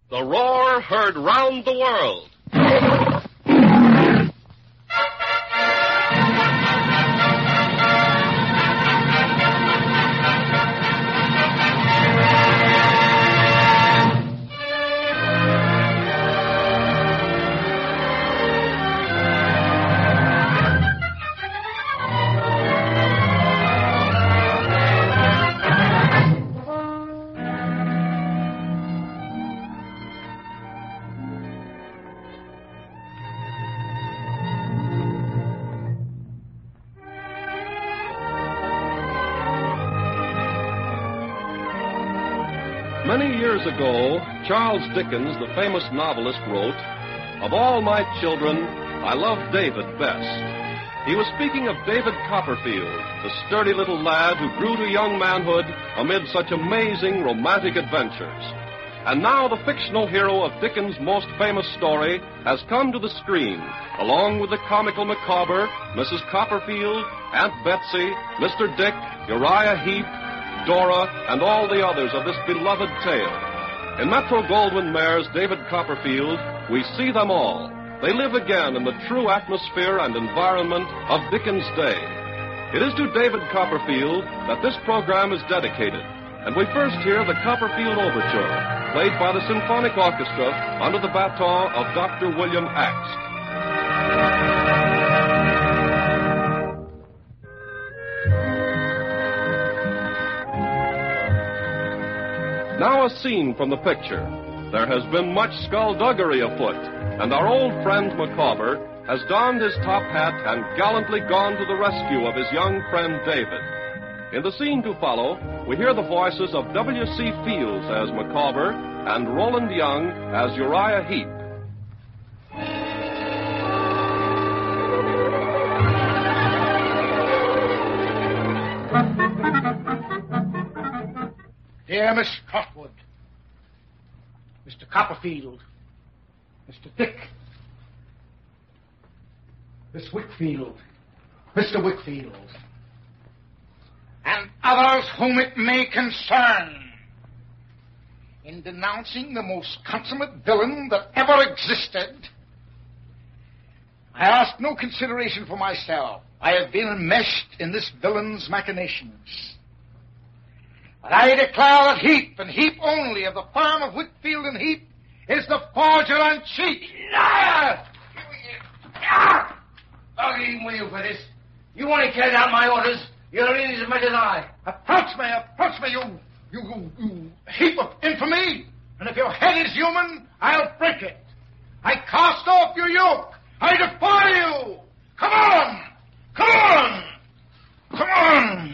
The roar heard round the world. Many years ago, Charles Dickens, the famous novelist, wrote, "Of all my children, I love David best." He was speaking of David Copperfield, the sturdy little lad who grew to young manhood amid such amazing romantic adventures. And now the fictional hero of Dickens' most famous story has come to the screen, along with the comical Micawber, Mrs. Copperfield, Aunt Betsy, Mr. Dick, Uriah Heep, Dora, and all the others of this beloved tale. In Metro-Goldwyn-Mayer's David Copperfield, we see them all. They live again in the true atmosphere and environment of Dickens' day. It is to David Copperfield that this program is dedicated, and we first hear the Copperfield Overture, played by the Symphonic Orchestra under the baton of Dr. William Axt. Now a scene from the picture. There has been much skullduggery afoot, and our old friend Micawber has donned his top hat and gallantly gone to the rescue of his young friend David. In the scene to follow, we hear the voices of W.C. Fields as Micawber and Roland Young as Uriah Heep. Dear Miss Trotwood, Mr. Copperfield, Mr. Dick, Miss Wickfield, Mr. Wickfield, and others whom it may concern, in denouncing the most consummate villain that ever existed, I ask no consideration for myself. I have been enmeshed in this villain's machinations. But I declare that Heep, and Heep only, of the firm of Whitfield and Heep, is the forger and cheat. Liar! I'll get even with you for this. You only carried out my orders. You're in as much as I. Approach me, you heap of infamy. And if your head is human, I'll break it. I cast off your yoke. I defy you. Come on! Come on! Come on!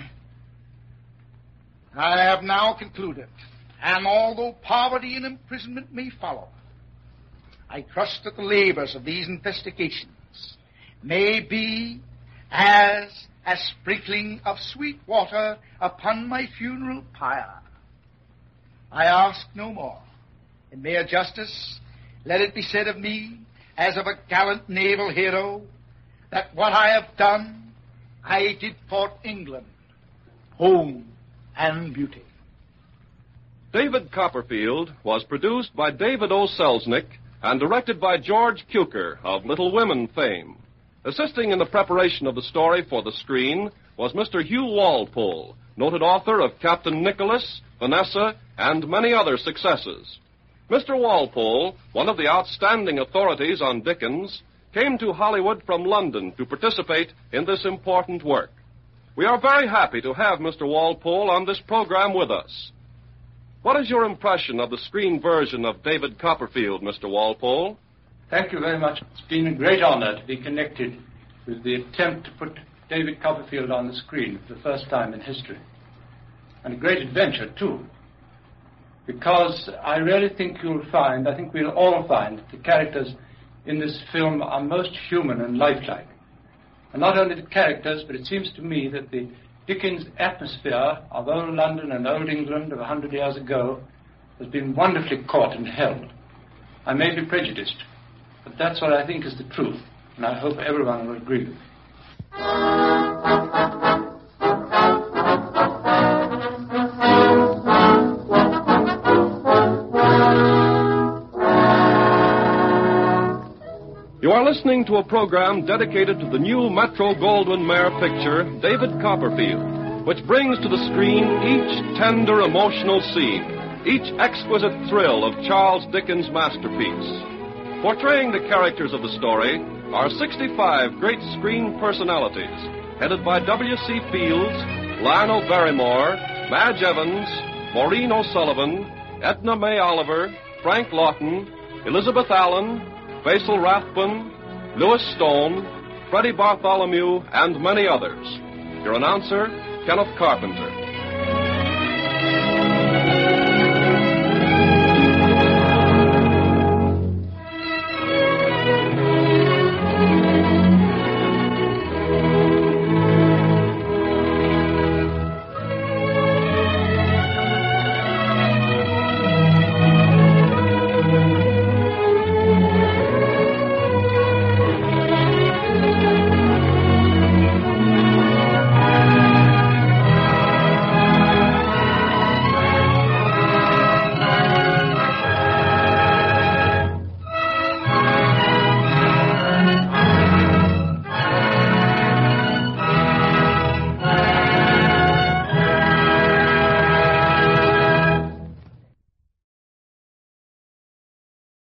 I have now concluded, and although poverty and imprisonment may follow, I trust that the labors of these investigations may be as a sprinkling of sweet water upon my funeral pyre. I ask no more. In mere justice, let it be said of me, as of a gallant naval hero, that what I have done, I did for England, home, and beauty. David Copperfield was produced by David O. Selznick and directed by George Cukor of Little Women fame. Assisting in the preparation of the story for the screen was Mr. Hugh Walpole, noted author of Captain Nicholas, Vanessa, and many other successes. Mr. Walpole, one of the outstanding authorities on Dickens, came to Hollywood from London to participate in this important work. We are very happy to have Mr. Walpole on this program with us. What is your impression of the screen version of David Copperfield, Mr. Walpole? Thank you very much. It's been a great honor to be connected with the attempt to put David Copperfield on the screen for the first time in history. And a great adventure, too. Because I really think I think we'll all find that the characters in this film are most human and lifelike. And not only the characters, but it seems to me that the Dickens atmosphere of old London and old England of 100 years ago has been wonderfully caught and held. I may be prejudiced, but that's what I think is the truth, and I hope everyone will agree with me. You are listening to a program dedicated to the new Metro-Goldwyn-Mayer picture, David Copperfield, which brings to the screen each tender emotional scene, each exquisite thrill of Charles Dickens' masterpiece. Portraying the characters of the story are 65 great screen personalities, headed by W.C. Fields, Lionel Barrymore, Madge Evans, Maureen O'Sullivan, Edna May Oliver, Frank Lawton, Elizabeth Allen, Basil Rathbun, Louis Stone, Freddie Bartholomew, and many others. Your announcer, Kenneth Carpenter.